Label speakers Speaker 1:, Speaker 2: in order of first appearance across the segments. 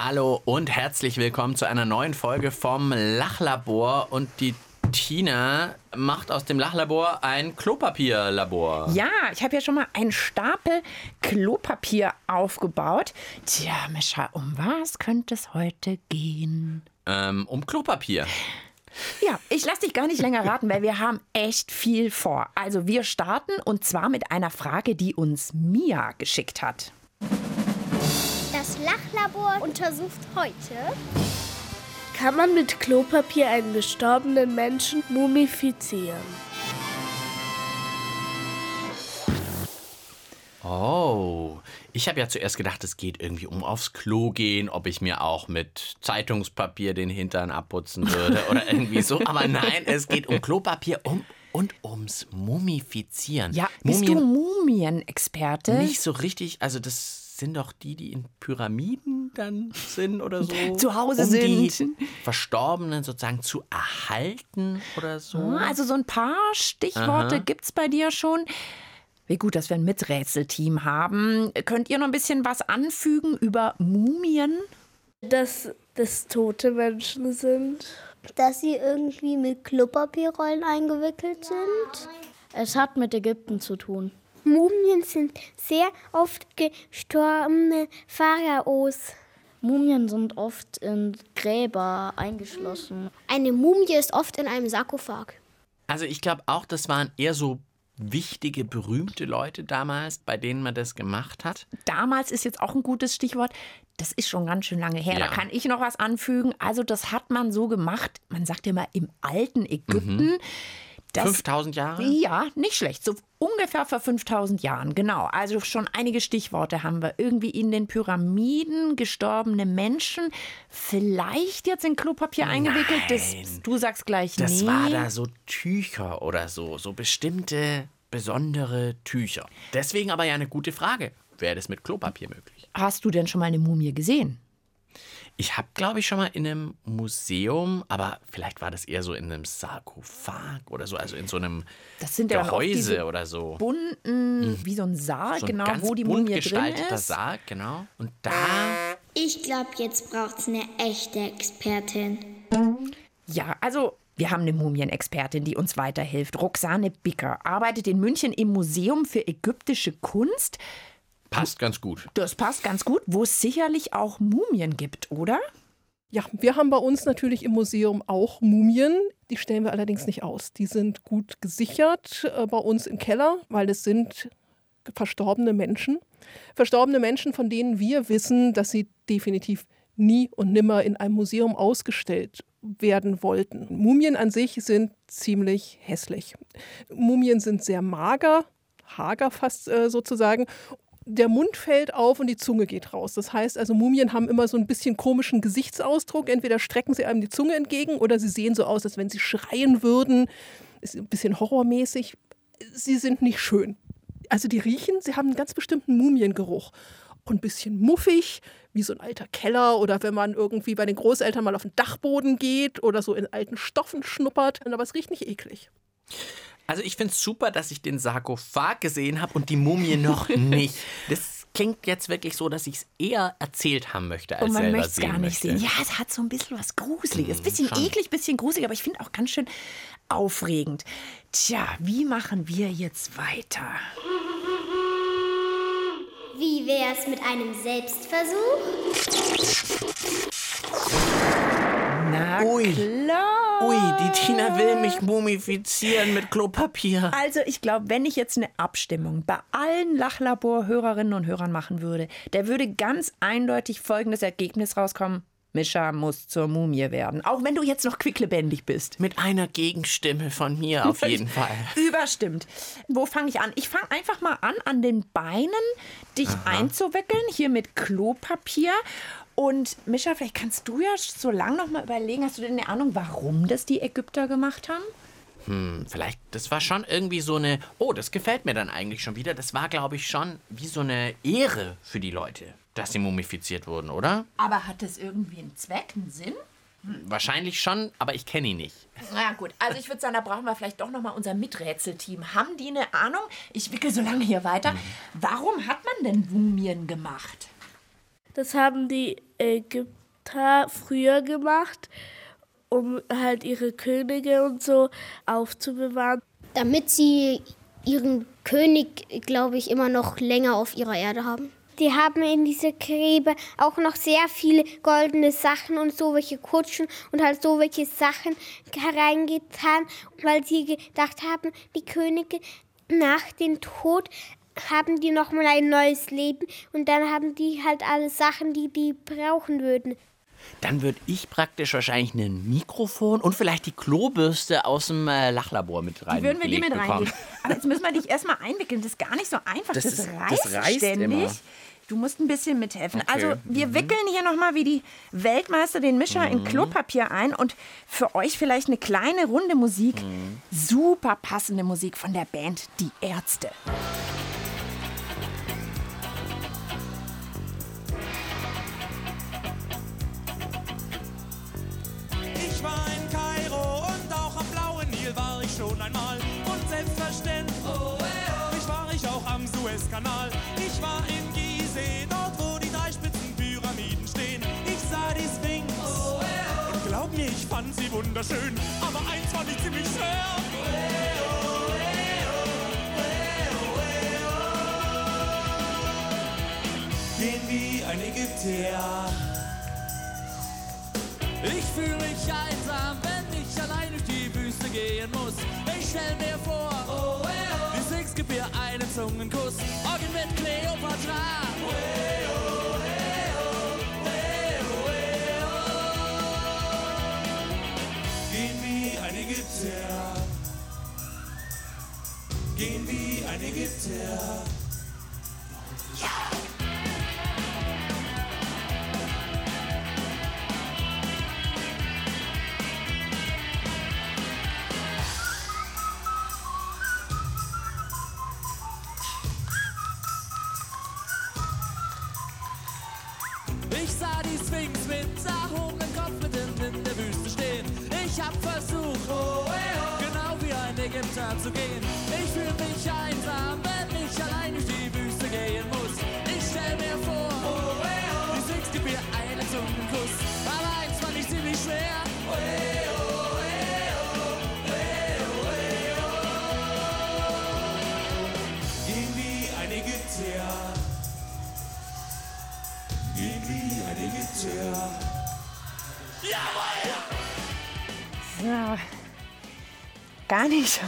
Speaker 1: Hallo und herzlich willkommen zu einer neuen Folge vom Lachlabor. Und die Tina macht aus dem Lachlabor ein Klopapierlabor.
Speaker 2: Ja, ich habe ja schon mal einen Stapel Klopapier aufgebaut. Tja, Mischa, um was könnte es heute gehen?
Speaker 1: Um Klopapier.
Speaker 2: Ja, ich lasse dich gar nicht länger raten, weil wir haben echt viel vor. Also wir starten und zwar mit einer Frage, die uns Mia geschickt hat.
Speaker 3: Das Lachlabor untersucht heute:
Speaker 4: Kann man mit Klopapier einen gestorbenen Menschen mumifizieren?
Speaker 1: Oh, ich habe ja zuerst gedacht, es geht irgendwie um aufs Klo gehen, ob ich mir auch mit Zeitungspapier den Hintern abputzen würde oder irgendwie so. Aber nein, es geht um Klopapier und ums Mumifizieren.
Speaker 2: Ja, bist du Mumienexperte?
Speaker 1: Nicht so richtig, also das sind doch die in Pyramiden dann sind oder so.
Speaker 2: Zu Hause
Speaker 1: um
Speaker 2: sind.
Speaker 1: Die Verstorbenen sozusagen zu erhalten oder so.
Speaker 2: Also so ein paar Stichworte gibt's bei dir schon. Wie gut, dass wir ein Miträtselteam haben. Könnt ihr noch ein bisschen was anfügen über Mumien?
Speaker 4: Dass das tote Menschen sind.
Speaker 3: dass sie irgendwie mit Klopapierrollen eingewickelt sind.
Speaker 5: Es hat mit Ägypten zu tun.
Speaker 3: Mumien sind sehr oft gestorbene Pharaos.
Speaker 5: Mumien sind oft in Gräber eingeschlossen.
Speaker 3: Eine Mumie ist oft in einem Sarkophag.
Speaker 1: Also ich glaube auch, das waren eher so wichtige, berühmte Leute damals, bei denen man das gemacht hat.
Speaker 2: Damals ist jetzt auch ein gutes Stichwort. Das ist schon ganz schön lange her.
Speaker 1: Ja.
Speaker 2: Da kann ich noch was anfügen. Also das hat man so gemacht, man sagt ja immer im alten Ägypten.
Speaker 1: 5000 Jahre?
Speaker 2: Ja, nicht schlecht. So ungefähr vor 5000 Jahren, genau. Also schon einige Stichworte haben wir. Irgendwie in den Pyramiden gestorbene Menschen, vielleicht jetzt in Klopapier eingewickelt. Du sagst gleich,
Speaker 1: Das
Speaker 2: nee.
Speaker 1: war da so Tücher oder so bestimmte besondere Tücher. Deswegen aber ja eine gute Frage. Wäre das mit Klopapier möglich?
Speaker 2: Hast du denn schon mal eine Mumie gesehen?
Speaker 1: Ich habe, glaube ich, schon mal in einem Museum, aber vielleicht war das eher so in einem Sarkophag oder so, also in so einem
Speaker 2: Das sind ja auch
Speaker 1: Gehäuse
Speaker 2: diese
Speaker 1: oder so.
Speaker 2: bunten, wie so ein Sarg,
Speaker 1: So ein
Speaker 2: genau,
Speaker 1: ganz
Speaker 2: wo die
Speaker 1: bunt
Speaker 2: Mumie drin
Speaker 1: gestalteter
Speaker 2: ist.
Speaker 1: Sarg, genau. Und da,
Speaker 3: Ich glaube, jetzt braucht es eine echte Expertin.
Speaker 2: Ja, also wir haben eine Mumienexpertin, die uns weiterhilft. Roxane Bicker arbeitet in München im Museum für ägyptische Kunst.
Speaker 1: passt ganz gut.
Speaker 2: Das passt ganz gut, wo es sicherlich auch Mumien gibt, oder?
Speaker 6: Ja, wir haben bei uns natürlich im Museum auch Mumien. Die stellen wir allerdings nicht aus. Die sind gut gesichert bei uns im Keller, weil es sind verstorbene Menschen. Verstorbene Menschen, von denen wir wissen, dass sie definitiv nie und nimmer in einem Museum ausgestellt werden wollten. Mumien an sich sind ziemlich hässlich. Mumien sind sehr mager, hager fast sozusagen. Der Mund fällt auf und die Zunge geht raus. Das heißt also, Mumien haben immer so ein bisschen komischen Gesichtsausdruck. Entweder strecken sie einem die Zunge entgegen oder sie sehen so aus, als wenn sie schreien würden. Ist ein bisschen horrormäßig. Sie sind nicht schön. Also die riechen, sie haben einen ganz bestimmten Mumiengeruch. Und ein bisschen muffig, wie so ein alter Keller oder wenn man irgendwie bei den Großeltern mal auf den Dachboden geht oder so in alten Stoffen schnuppert. Aber es riecht nicht eklig.
Speaker 1: Also ich finde es super, dass ich den Sarkophag gesehen habe und die Mumie noch nicht. Das klingt jetzt wirklich so, dass ich es eher erzählt haben möchte, als
Speaker 2: Und man
Speaker 1: selber
Speaker 2: möchte es
Speaker 1: sehen
Speaker 2: gar nicht
Speaker 1: möchte.
Speaker 2: sehen. Ja, es hat so ein bisschen was Gruseliges. Bisschen
Speaker 1: schon.
Speaker 2: eklig, bisschen gruselig, aber ich finde auch ganz schön aufregend. Tja, wie machen wir jetzt weiter?
Speaker 3: Wie wär's mit einem Selbstversuch?
Speaker 2: Na
Speaker 1: Ui.
Speaker 2: klar.
Speaker 1: Ui, die Tina will mich mumifizieren mit Klopapier.
Speaker 2: Also ich glaube, wenn ich jetzt eine Abstimmung bei allen Lachlabor-Hörerinnen und Hörern machen würde, da würde ganz eindeutig folgendes Ergebnis rauskommen. Mischa muss zur Mumie werden. Auch wenn du jetzt noch quicklebendig bist.
Speaker 1: Mit einer Gegenstimme von mir auf jeden Fall.
Speaker 2: Überstimmt. Wo fange ich an? Ich fange einfach mal an den Beinen, dich einzuwickeln, hier mit Klopapier. Und Mischa, vielleicht kannst du ja so lang noch mal überlegen, hast du denn eine Ahnung, warum das die Ägypter gemacht haben?
Speaker 1: Vielleicht, das war schon irgendwie so eine, oh, das gefällt mir dann eigentlich schon wieder. Das war, glaube ich, schon wie so eine Ehre für die Leute, dass sie mumifiziert wurden, oder?
Speaker 2: Aber hat das irgendwie einen Zweck, einen Sinn?
Speaker 1: Wahrscheinlich schon, aber ich kenne ihn nicht.
Speaker 2: Na gut, also ich würde sagen, da brauchen wir vielleicht doch noch mal unser Miträtselteam. Haben die eine Ahnung? Ich wickel so lange hier weiter. Warum hat man denn Mumien gemacht?
Speaker 4: Das haben die Ägypter früher gemacht, um halt ihre Könige und so aufzubewahren.
Speaker 3: Damit sie ihren König, glaube ich, immer noch länger auf ihrer Erde haben. Die haben in diese Gräber auch noch sehr viele goldene Sachen und so welche Kutschen und halt so welche Sachen hereingetan, weil sie gedacht haben, die Könige nach dem Tod haben die nochmal ein neues Leben und dann haben die halt alle Sachen, die die brauchen würden.
Speaker 1: Dann würde ich praktisch wahrscheinlich ein Mikrofon und vielleicht die Klobürste aus dem Lachlabor mit rein.
Speaker 2: Die würden wir dir mit reingeben. Aber jetzt müssen wir dich erstmal einwickeln. Das ist gar nicht so einfach. Das reißt ständig.
Speaker 1: Immer.
Speaker 2: Du musst ein bisschen mithelfen.
Speaker 1: Okay.
Speaker 2: Also wir wickeln hier nochmal wie die Weltmeister den Mischer in Klopapier ein und für euch vielleicht eine kleine Runde Musik. Super passende Musik von der Band Die Ärzte.
Speaker 7: Ich war in Kairo und auch am blauen Nil war ich schon einmal. Und selbstverständlich war ich auch am Suezkanal. Ich war in Gizeh, dort wo die 3 Spitzenpyramiden stehen. Ich sah die Sphinx und glaub mir, ich fand sie wunderschön. Aber eins fand ich ziemlich schwer. Gehen wie ein Ägypter.
Speaker 8: Ich fühle mich einsam, wenn ich allein durch die Wüste gehen muss. Ich stell mir vor, die Sphinx gibt mir einen Zungenkuss. Orgien mit Kleopatra.
Speaker 7: Gehen wie ein Ägypter. Gehen wie ein Ägypter.
Speaker 8: Ich sah die Sphinx mit erhobenem Kopf mitten in der Wüste stehen. Ich hab versucht, genau wie ein Ägypter zu gehen. Ich fühl mich einsam, wenn ich allein durch die Wüste gehen muss. Ich stell mir vor, die Sphinx gibt mir einen Zungenkuss. Aber eins fand ich ziemlich schwer.
Speaker 7: Gehen wie ein Ägypter. Gehen wie ein Ägypter.
Speaker 2: Ja, gar nicht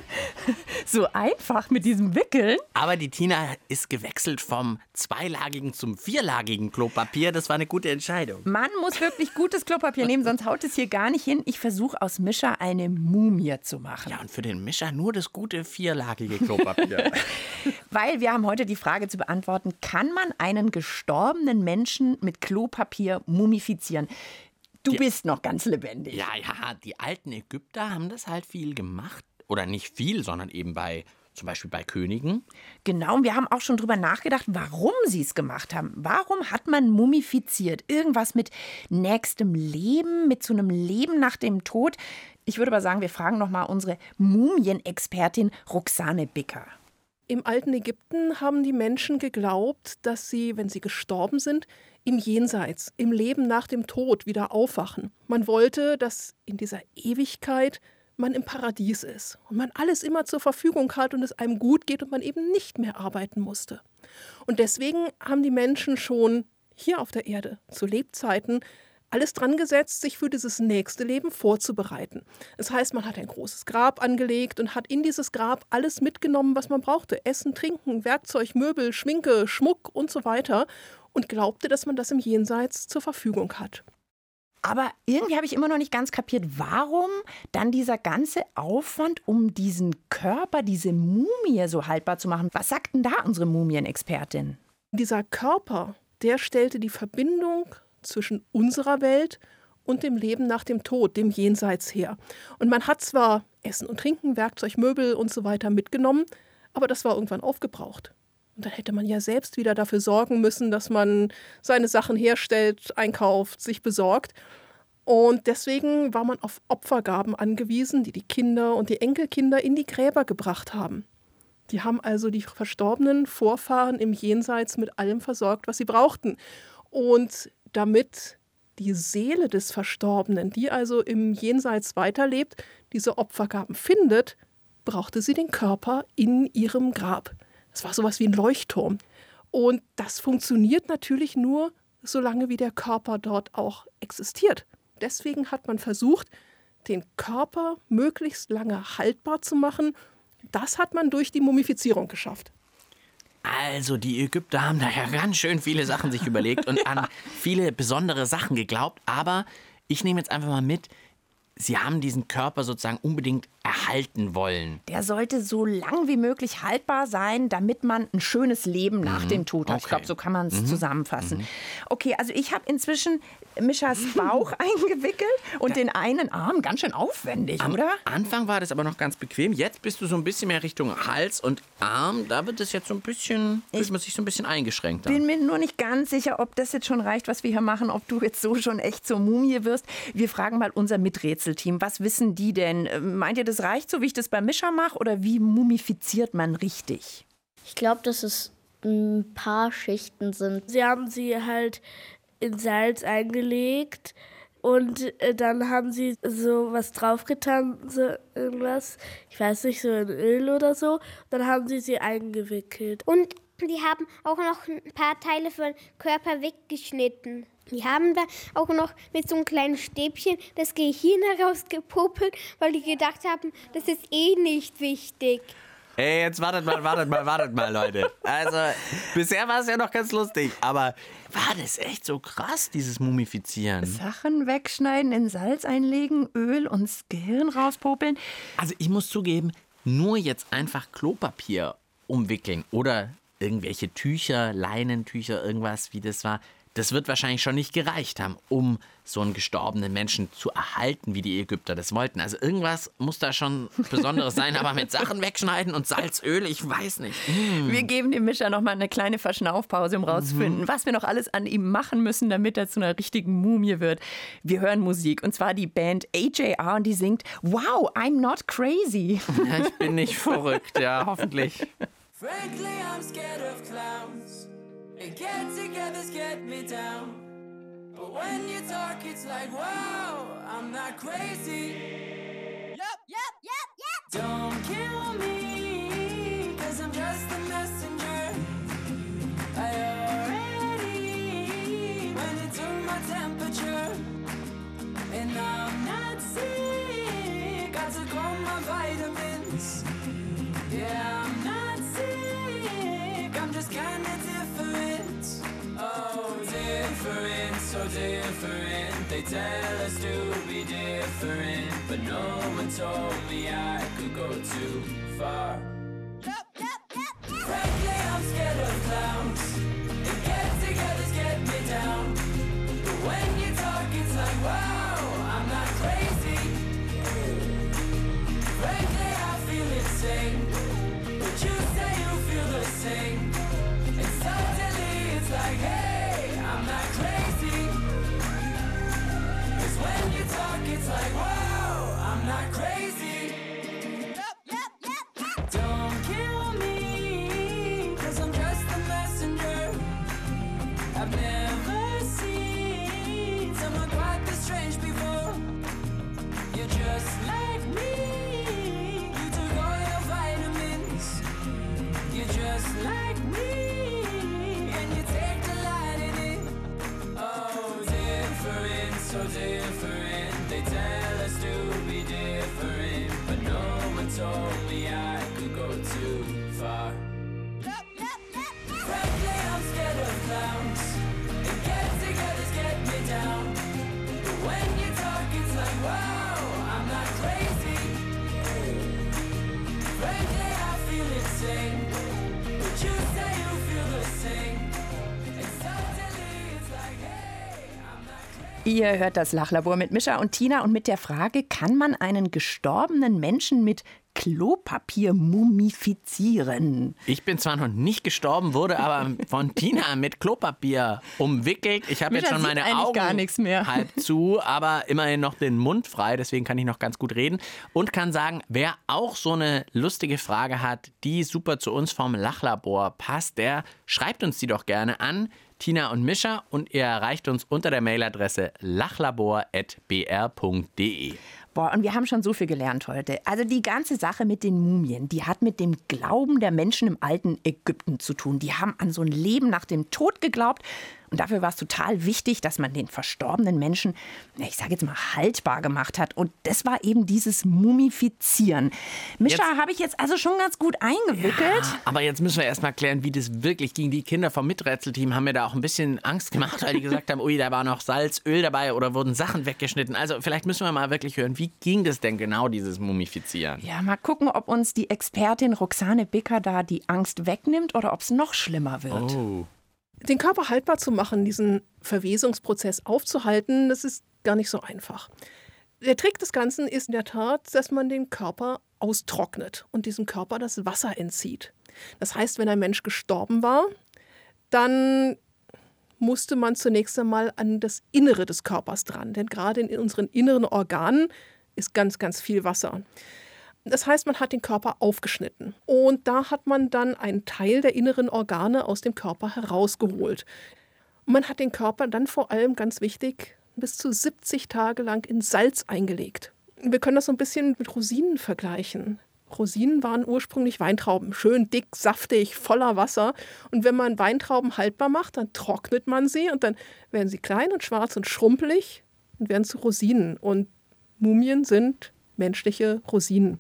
Speaker 2: so einfach mit diesem Wickeln.
Speaker 1: Aber die Tina ist gewechselt vom zweilagigen zum vierlagigen Klopapier. Das war eine gute Entscheidung.
Speaker 2: Man muss wirklich gutes Klopapier nehmen, sonst haut es hier gar nicht hin. Ich versuche aus Mischer eine Mumie zu machen.
Speaker 1: Ja, und für den Mischer nur das gute vierlagige Klopapier.
Speaker 2: Weil wir haben heute die Frage zu beantworten, kann man einen gestorbenen Menschen mit Klopapier mumifizieren? Du bist noch ganz lebendig.
Speaker 1: Ja, die alten Ägypter haben das halt viel gemacht. Oder nicht viel, sondern eben zum Beispiel bei Königen.
Speaker 2: Genau, und wir haben auch schon drüber nachgedacht, warum sie es gemacht haben. Warum hat man mumifiziert? Irgendwas mit nächstem Leben, mit so einem Leben nach dem Tod? Ich würde aber sagen, wir fragen noch mal unsere Mumienexpertin Roxane Bicker.
Speaker 6: Im alten Ägypten haben die Menschen geglaubt, dass sie, wenn sie gestorben sind, im Jenseits, im Leben nach dem Tod wieder aufwachen. Man wollte, dass in dieser Ewigkeit man im Paradies ist und man alles immer zur Verfügung hat und es einem gut geht und man eben nicht mehr arbeiten musste. Und deswegen haben die Menschen schon hier auf der Erde zu Lebzeiten alles dran gesetzt, sich für dieses nächste Leben vorzubereiten. Das heißt, man hat ein großes Grab angelegt und hat in dieses Grab alles mitgenommen, was man brauchte. Essen, Trinken, Werkzeug, Möbel, Schminke, Schmuck und so weiter. Und glaubte, dass man das im Jenseits zur Verfügung hat.
Speaker 2: Aber irgendwie habe ich immer noch nicht ganz kapiert, warum dann dieser ganze Aufwand, um diesen Körper, diese Mumie so haltbar zu machen. Was sagt denn da unsere Mumienexpertin?
Speaker 6: Dieser Körper, der stellte die Verbindung zwischen unserer Welt und dem Leben nach dem Tod, dem Jenseits her. Und man hat zwar Essen und Trinken, Werkzeug, Möbel und so weiter mitgenommen, aber das war irgendwann aufgebraucht. Und dann hätte man ja selbst wieder dafür sorgen müssen, dass man seine Sachen herstellt, einkauft, sich besorgt. Und deswegen war man auf Opfergaben angewiesen, die die Kinder und die Enkelkinder in die Gräber gebracht haben. Die haben also die verstorbenen Vorfahren im Jenseits mit allem versorgt, was sie brauchten. Und damit die Seele des Verstorbenen, die also im Jenseits weiterlebt, diese Opfergaben findet, brauchte sie den Körper in ihrem Grab. Das war sowas wie ein Leuchtturm. Und das funktioniert natürlich nur, solange wie der Körper dort auch existiert. Deswegen hat man versucht, den Körper möglichst lange haltbar zu machen. Das hat man durch die Mumifizierung geschafft.
Speaker 1: Also die Ägypter haben da ja ganz schön viele Sachen sich überlegt und an viele besondere Sachen geglaubt. Aber ich nehme jetzt einfach mal mit, sie haben diesen Körper sozusagen unbedingt erhalten wollen.
Speaker 2: Der sollte so lang wie möglich haltbar sein, damit man ein schönes Leben nach dem Tod hat.
Speaker 1: Okay.
Speaker 2: Ich glaube, so kann man es zusammenfassen. Okay, also ich habe inzwischen Mischas Bauch eingewickelt und den einen Arm. Ganz schön aufwendig,
Speaker 1: Am
Speaker 2: oder?
Speaker 1: Anfang war das aber noch ganz bequem. Jetzt bist du so ein bisschen mehr Richtung Hals und Arm. Da wird es jetzt so ein bisschen, fühlt man sich so ein bisschen eingeschränkt.
Speaker 2: Bin mir nur nicht ganz sicher, ob das jetzt schon reicht, was wir hier machen, ob du jetzt so schon echt zur Mumie wirst. Wir fragen mal unser Miträtselteam. Was wissen die denn? Meint ihr, das reicht so, wie ich das bei Mischa mache? Oder wie mumifiziert man richtig?
Speaker 5: Ich glaube, dass es ein paar Schichten sind.
Speaker 4: Sie haben sie halt in Salz eingelegt und dann haben sie so was draufgetan, so irgendwas, ich weiß nicht, so in Öl oder so. Dann haben sie eingewickelt.
Speaker 3: Und die haben auch noch ein paar Teile von Körper weggeschnitten. Die haben da auch noch mit so einem kleinen Stäbchen das Gehirn herausgepopelt, weil die gedacht haben, das ist eh nicht wichtig.
Speaker 1: Hey, jetzt wartet mal, Leute. Also, bisher war es ja noch ganz lustig, aber war das echt so krass, dieses Mumifizieren?
Speaker 2: Sachen wegschneiden, in Salz einlegen, Öl und das Gehirn rauspopeln.
Speaker 1: Also, ich muss zugeben, nur jetzt einfach Klopapier umwickeln oder irgendwelche Tücher, Leinentücher, irgendwas, wie das war, das wird wahrscheinlich schon nicht gereicht haben, um so einen gestorbenen Menschen zu erhalten, wie die Ägypter das wollten. Also irgendwas muss da schon Besonderes sein, aber mit Sachen wegschneiden und Salzöl, ich weiß nicht.
Speaker 2: Wir geben dem Mischa noch mal eine kleine Verschnaufpause, um rauszufinden, was wir noch alles an ihm machen müssen, damit er zu einer richtigen Mumie wird. Wir hören Musik, und zwar die Band AJR, und die singt Wow, I'm not crazy.
Speaker 1: Ja, ich bin nicht verrückt, ja, hoffentlich.
Speaker 8: Frankly, I'm scared of clowns. And get-togethers get me down. But when you talk, it's like, wow, I'm not crazy. Yep. Don't kill me, 'cause I'm just a messenger. I already went and took my temperature. And I'm not sick, I took all my vitamins. Yeah, I'm not sick, I'm just kinda different. Oh, different, so different. They tell us to be different, but no one told me I could go too far. Frankly, I'm scared of clowns. And get-togethers get me down. But when you talk, it's like, wow, I'm not crazy. Frankly, I feel insane. But you say you feel the same. And suddenly it's like, hey, I'm not crazy. 'Cause when you talk, it's like, wow, I'm not crazy. Don't kill me, 'cause I'm just a messenger. I've never seen someone quite this strange before. You're just like me. You took all your vitamins. You're just like me, and you take delight in it. Oh, different, so different. They tell us to be different, but no one told me I could go too far. Frankly, I'm scared of clowns. And get-togethers get me down. But when you talk, it's like, wow, I'm not crazy. Frankly, I feel insane. But you say you feel the same. And suddenly it's like, hey, I'm not crazy.
Speaker 2: Ihr hört das Lachlabor mit Mischa und Tina und mit der Frage, kann man einen gestorbenen Menschen mit Klopapier mumifizieren?
Speaker 1: Ich bin zwar noch nicht gestorben, wurde aber von Tina mit Klopapier umwickelt. Ich habe jetzt
Speaker 2: Mischa
Speaker 1: schon
Speaker 2: sieht
Speaker 1: meine
Speaker 2: eigentlich
Speaker 1: Augen
Speaker 2: gar nichts mehr.
Speaker 1: halb zu, aber immerhin noch den Mund frei, deswegen kann ich noch ganz gut reden und kann sagen, wer auch so eine lustige Frage hat, die super zu uns vom Lachlabor passt, der schreibt uns die doch gerne an Tina und Mischa. Und ihr erreicht uns unter der Mailadresse lachlabor@br.de.
Speaker 2: Boah, und wir haben schon so viel gelernt heute. Also die ganze Sache mit den Mumien, die hat mit dem Glauben der Menschen im alten Ägypten zu tun. Die haben an so ein Leben nach dem Tod geglaubt. Und dafür war es total wichtig, dass man den verstorbenen Menschen, ich sage jetzt mal, haltbar gemacht hat. Und das war eben dieses Mumifizieren. Mischa habe ich jetzt also schon ganz gut eingewickelt.
Speaker 1: Ja, aber jetzt müssen wir erst mal klären, wie das wirklich ging. Die Kinder vom Miträtselteam haben mir da auch ein bisschen Angst gemacht, weil die gesagt haben, ui, da war noch Salz, Öl dabei oder wurden Sachen weggeschnitten. Also vielleicht müssen wir mal wirklich hören, wie ging das denn genau, dieses Mumifizieren?
Speaker 2: Ja, mal gucken, ob uns die Expertin Roxane Bicker da die Angst wegnimmt oder ob es noch schlimmer wird.
Speaker 1: Oh.
Speaker 6: Den Körper haltbar zu machen, diesen Verwesungsprozess aufzuhalten, das ist gar nicht so einfach. Der Trick des Ganzen ist in der Tat, dass man den Körper austrocknet und diesem Körper das Wasser entzieht. Das heißt, wenn ein Mensch gestorben war, dann musste man zunächst einmal an das Innere des Körpers dran. Denn gerade in unseren inneren Organen ist ganz, ganz viel Wasser. Das heißt, man hat den Körper aufgeschnitten. Und da hat man dann einen Teil der inneren Organe aus dem Körper herausgeholt. Und man hat den Körper dann vor allem, ganz wichtig, bis zu 70 Tage lang in Salz eingelegt. Wir können das so ein bisschen mit Rosinen vergleichen. Rosinen waren ursprünglich Weintrauben, schön dick, saftig, voller Wasser. Und wenn man Weintrauben haltbar macht, dann trocknet man sie und dann werden sie klein und schwarz und schrumpelig und werden zu Rosinen. Und Mumien sind menschliche Rosinen.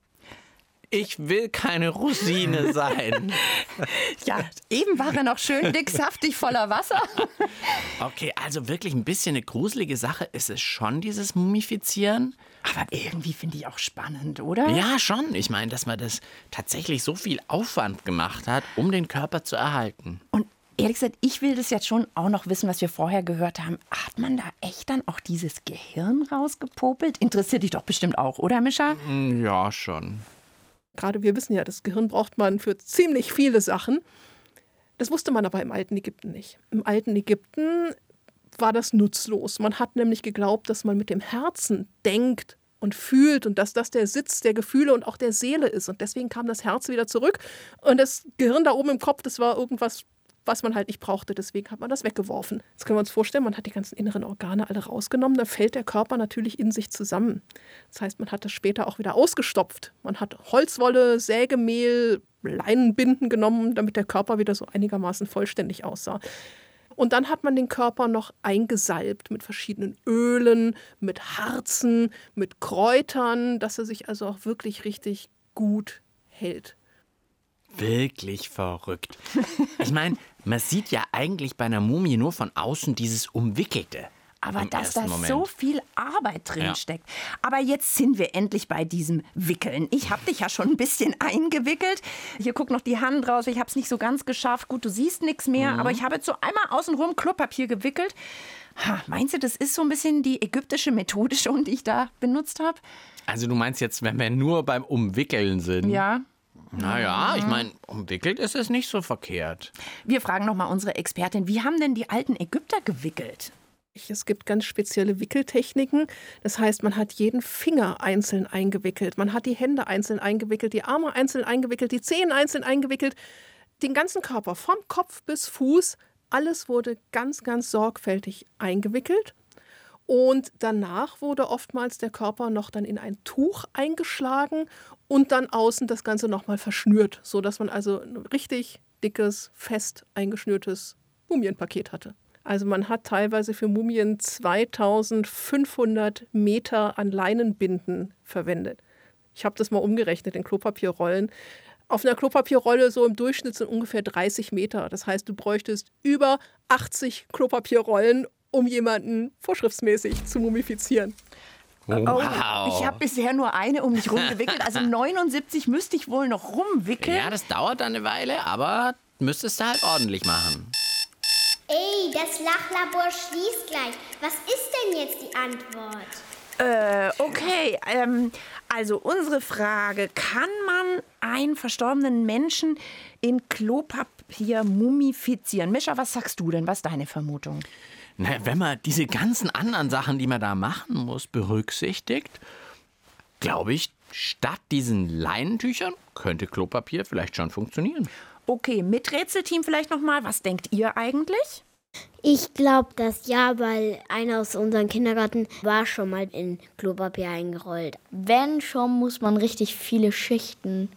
Speaker 1: Ich will keine Rosine sein.
Speaker 2: Ja, eben war er noch schön dick, saftig, voller Wasser.
Speaker 1: Okay, also wirklich ein bisschen eine gruselige Sache ist es schon, dieses Mumifizieren.
Speaker 2: Aber irgendwie finde ich auch spannend, oder?
Speaker 1: Ja, schon. Ich meine, dass man das tatsächlich so viel Aufwand gemacht hat, um den Körper zu erhalten.
Speaker 2: Und ehrlich gesagt, ich will das jetzt schon auch noch wissen, was wir vorher gehört haben. Hat man da echt dann auch dieses Gehirn rausgepopelt? Interessiert dich doch bestimmt auch, oder, Mischa?
Speaker 1: Ja, schon.
Speaker 6: Gerade wir wissen ja, das Gehirn braucht man für ziemlich viele Sachen. Das wusste man aber im alten Ägypten nicht. Im alten Ägypten war das nutzlos. Man hat nämlich geglaubt, dass man mit dem Herzen denkt und fühlt und dass das der Sitz der Gefühle und auch der Seele ist. Und deswegen kam das Herz wieder zurück. Und das Gehirn da oben im Kopf, das war irgendwas, was man halt nicht brauchte. Deswegen hat man das weggeworfen. Jetzt können wir uns vorstellen, man hat die ganzen inneren Organe alle rausgenommen. Dann fällt der Körper natürlich in sich zusammen. Das heißt, man hat das später auch wieder ausgestopft. Man hat Holzwolle, Sägemehl, Leinenbinden genommen, damit der Körper wieder so einigermaßen vollständig aussah. Und dann hat man den Körper noch eingesalbt mit verschiedenen Ölen, mit Harzen, mit Kräutern, dass er sich also auch wirklich richtig gut hält.
Speaker 1: Wirklich verrückt. Ich meine, man sieht ja eigentlich bei einer Mumie nur von außen dieses Umwickelte.
Speaker 2: Aber dass
Speaker 1: ersten
Speaker 2: da
Speaker 1: Moment.
Speaker 2: so viel Arbeit drin steckt. Aber jetzt sind wir endlich bei diesem Wickeln. Ich habe dich ja schon ein bisschen eingewickelt. Hier guckt noch die Hand raus. Ich habe es nicht so ganz geschafft. Gut, du siehst nichts mehr. Aber ich habe jetzt so einmal außenrum Klopapier gewickelt. Meinst du, das ist so ein bisschen die ägyptische Methode schon, die ich da benutzt habe?
Speaker 1: Also du meinst jetzt, wenn wir nur beim Umwickeln sind?
Speaker 2: Ja.
Speaker 1: Naja, ich meine, umwickelt ist es nicht so verkehrt.
Speaker 2: Wir fragen noch mal unsere Expertin, wie haben denn die alten Ägypter gewickelt?
Speaker 6: Es gibt ganz spezielle Wickeltechniken. Das heißt, man hat jeden Finger einzeln eingewickelt. Man hat die Hände einzeln eingewickelt, die Arme einzeln eingewickelt, die Zehen einzeln eingewickelt. Den ganzen Körper, vom Kopf bis Fuß, alles wurde ganz, ganz sorgfältig eingewickelt. Und danach wurde oftmals der Körper noch dann in ein Tuch eingeschlagen und dann außen das Ganze nochmal verschnürt, sodass man also ein richtig dickes, fest eingeschnürtes Mumienpaket hatte. Also man hat teilweise für Mumien 2500 Meter an Leinenbinden verwendet. Ich habe das mal umgerechnet in Klopapierrollen. Auf einer Klopapierrolle so im Durchschnitt sind ungefähr 30 Meter. Das heißt, du bräuchtest über 80 Klopapierrollen, um jemanden vorschriftsmäßig zu mumifizieren.
Speaker 1: Wow.
Speaker 2: Ich habe bisher nur eine um mich rumgewickelt. Also 79 müsste ich wohl noch rumwickeln.
Speaker 1: Ja, das dauert dann eine Weile, aber müsstest du halt ordentlich machen.
Speaker 3: Ey, das Lachlabor schließt gleich. Was ist denn jetzt die Antwort?
Speaker 2: Okay, also unsere Frage, kann man einen verstorbenen Menschen in Klopapier mumifizieren? Mischa, was sagst du denn? Was ist deine Vermutung?
Speaker 1: Na, wenn man diese ganzen anderen Sachen, die man da machen muss, berücksichtigt, glaube ich, statt diesen Leinentüchern könnte Klopapier vielleicht schon funktionieren.
Speaker 2: Okay, mit Rätselteam vielleicht noch mal. Was denkt ihr eigentlich?
Speaker 3: Ich glaube, das ja, weil einer aus unserem Kindergarten war schon mal in Klopapier eingerollt.
Speaker 5: Wenn schon, muss man richtig viele Schichten.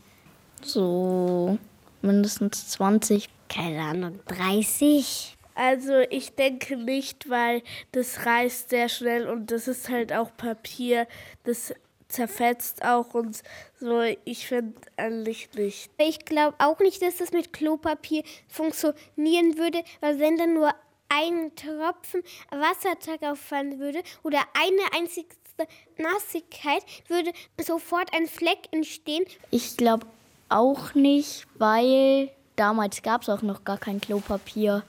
Speaker 5: So mindestens 20.
Speaker 3: Keine Ahnung, 30?
Speaker 4: Also ich denke nicht, weil das reißt sehr schnell und das ist halt auch Papier, das zerfetzt auch und so. Ich finde eigentlich nicht.
Speaker 3: Ich glaube auch nicht, dass das mit Klopapier funktionieren würde, weil wenn dann nur ein Tropfen Wasser darauf fallen würde oder eine einzige Nassigkeit, würde sofort ein Fleck entstehen.
Speaker 5: Ich glaube auch nicht, weil damals gab es auch noch gar kein Klopapier.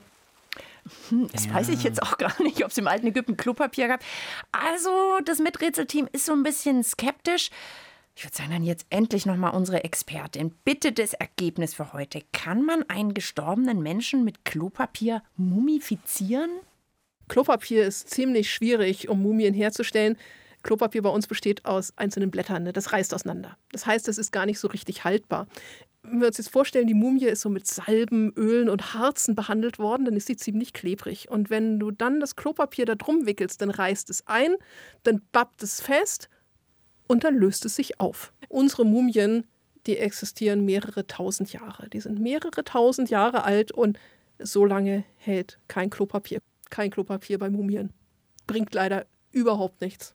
Speaker 2: Das weiß ich jetzt auch gar nicht, ob es im alten Ägypten Klopapier gab. Also, das Miträtselteam ist so ein bisschen skeptisch. Ich würde sagen, dann jetzt endlich nochmal unsere Expertin. Bitte das Ergebnis für heute. Kann man einen gestorbenen Menschen mit Klopapier mumifizieren?
Speaker 6: Klopapier ist ziemlich schwierig, um Mumien herzustellen. Klopapier bei uns besteht aus einzelnen Blättern, ne? Das reißt auseinander. Das heißt, es ist gar nicht so richtig haltbar. Wenn wir uns jetzt vorstellen, die Mumie ist so mit Salben, Ölen und Harzen behandelt worden, dann ist sie ziemlich klebrig. Und wenn du dann das Klopapier da drum wickelst, dann reißt es ein, dann bappt es fest und dann löst es sich auf. Unsere Mumien, die existieren mehrere tausend Jahre. Die sind mehrere tausend Jahre alt und so lange hält kein Klopapier. Kein Klopapier bei Mumien. Bringt leider überhaupt nichts.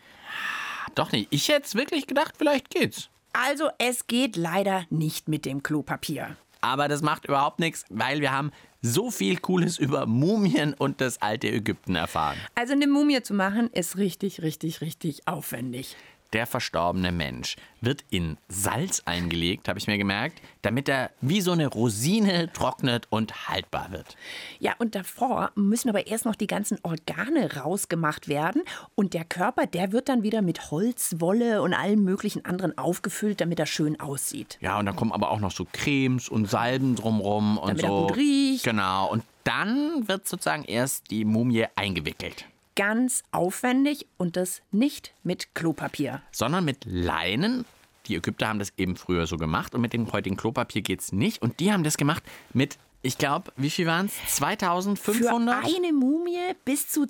Speaker 1: Doch nicht. Ich hätte wirklich gedacht, vielleicht geht's.
Speaker 2: Also, es geht leider nicht mit dem Klopapier.
Speaker 1: Aber das macht überhaupt nichts, weil wir haben so viel Cooles über Mumien und das alte Ägypten erfahren.
Speaker 2: Also, eine Mumie zu machen, ist richtig aufwendig.
Speaker 1: Der verstorbene Mensch wird in Salz eingelegt, habe ich mir gemerkt, damit er wie so eine Rosine trocknet und haltbar wird.
Speaker 2: Ja, und davor müssen aber erst noch die ganzen Organe rausgemacht werden. Und der Körper, der wird dann wieder mit Holz, Wolle und allem möglichen anderen aufgefüllt, damit er schön aussieht.
Speaker 1: Ja, und dann kommen aber auch noch so Cremes und Salben drumrum und
Speaker 2: damit
Speaker 1: so.
Speaker 2: er gut riecht.
Speaker 1: Genau, und dann wird sozusagen erst die Mumie eingewickelt.
Speaker 2: Ganz aufwendig und das nicht mit Klopapier.
Speaker 1: Sondern mit Leinen. Die Ägypter haben das eben früher so gemacht und mit dem heutigen Klopapier geht's nicht. Und die haben das gemacht mit, ich glaube, wie viel waren es? 2500?
Speaker 2: Für eine Mumie bis zu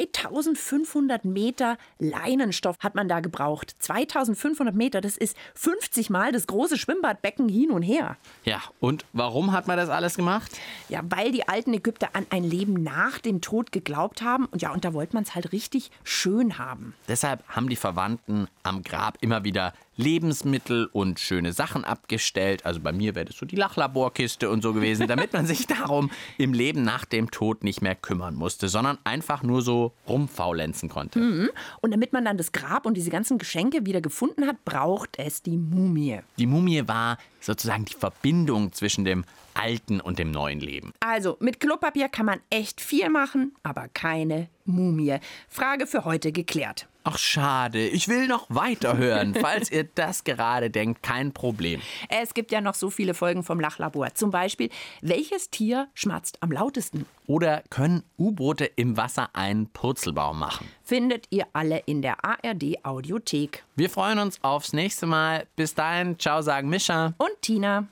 Speaker 2: 2500 Meter Leinenstoff hat man da gebraucht. 2500 Meter, das ist 50 Mal das große Schwimmbadbecken hin und her.
Speaker 1: Ja, und warum hat man das alles gemacht?
Speaker 2: Ja, weil die alten Ägypter an ein Leben nach dem Tod geglaubt haben. Und ja, und da wollte man es halt richtig schön haben.
Speaker 1: Deshalb haben die Verwandten am Grab immer wieder Lebensmittel und schöne Sachen abgestellt. Also bei mir wäre das so die Lachlaborkiste und so gewesen, damit man sich darum im Leben nach dem Tod nicht mehr kümmern musste, sondern einfach nur so rumfaulenzen konnte.
Speaker 2: Mhm. Und damit man dann das Grab und diese ganzen Geschenke wieder gefunden hat, braucht es die Mumie.
Speaker 1: Die Mumie war sozusagen die Verbindung zwischen dem alten und dem neuen Leben.
Speaker 2: Also, mit Klopapier kann man echt viel machen, aber keine Mumie. Frage für heute geklärt.
Speaker 1: Ach, schade. Ich will noch weiterhören. Falls ihr das gerade denkt, kein Problem.
Speaker 2: Es gibt ja noch so viele Folgen vom Lachlabor. Zum Beispiel, welches Tier schmatzt am lautesten?
Speaker 1: Oder können U-Boote im Wasser einen Purzelbaum machen?
Speaker 2: Findet ihr alle in der ARD-Audiothek.
Speaker 1: Wir freuen uns aufs nächste Mal. Bis dahin, ciao, sagen Mischa
Speaker 2: und Tina.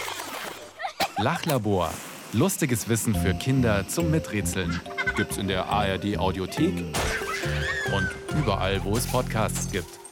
Speaker 9: Lachlabor. Lustiges Wissen für Kinder zum Miträtseln. Gibt's in der ARD-Audiothek und überall, wo es Podcasts gibt.